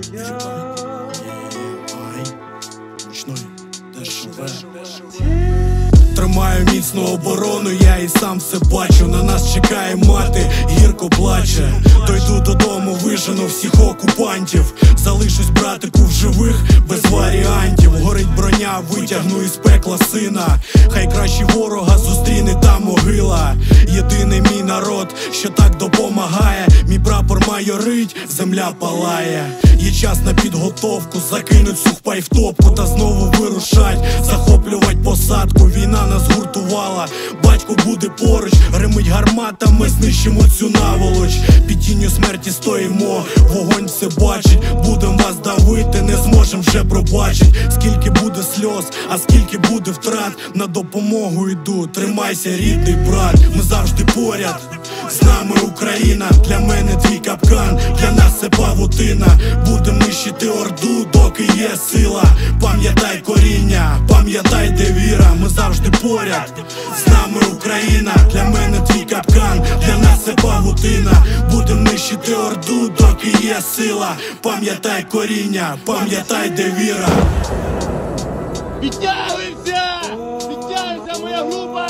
Тримаю міцну оборону, я і сам все бачу. На нас чекає мати, гірко плаче. Дойду додому, вижену всіх окупантів. Залишусь, братику, в живих, без варіантів. Горить броня, витягну із пекла сина. Хай краще ворога зустріне та могила. Єдиний мій народ, що так допомагає. Мій прапор майорить, земля палає. Є час на підготовку, закинуть сухпай в топку та знову вирушать, захоплювать посадку. Війна нас гуртувала, батько буде поруч. Гримить гармата, ми знищимо цю наволоч. Під тінню смерті стоїмо, вогонь все бачить. Будем вас давити, не зможем вже пробачить. Скільки буде сльоз, а скільки буде втрат. На допомогу йду, тримайся, рідний брат. Ми завжди поряд, з нами Україна. Для мене твій капкан, для нас це павутина. Будем нищити орду, доки є сила. Пам'ятай коріння, пам'ятай, де віра. Ми завжди поряд, з нами Україна. Для мене твій капкан, для нас це павутина. Будем нищити орду, доки є сила. Пам'ятай коріння, пам'ятай, де віра. Підтягуємося! Підтягуємося, моя група!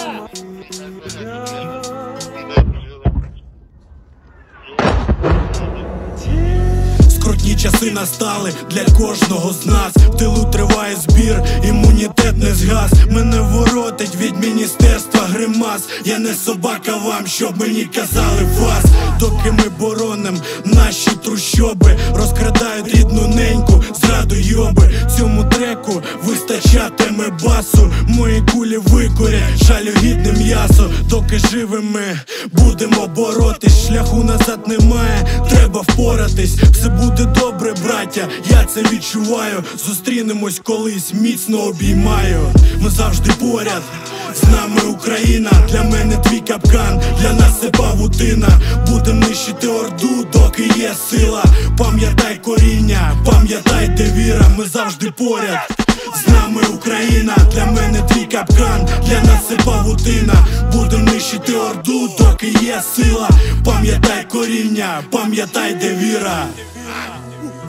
Скрутні часи настали для кожного з нас. В тилу триває збір, імунітет не згас. Мене воротить від міністерства гримас. Я не собака вам, щоб мені казали вас. Доки ми бороним наші трущоби, розкрадають рідну неньку, зрадойоби. Цьому треку вистачатиме басу. Мої кулі викурять жалюгідне м'ясо. Доки живими будемо боротись, шляху назад немає, треба впоратись. Все буде добре, браття, я це відчуваю. Зустрінемось колись, міцно обіймаю. Ми завжди поряд, з нами Україна. Для мене твій капкан, для нас це павутина. Будем нищити орду, доки є сила. Пам'ятай коріння, пам'ятай, де віра. Ми завжди поряд, з нами Україна. Для мене твій капкан, для нас це павутина. Будем нищити орду, доки є сила. Пам'ятай коріння, пам'ятай, де віра.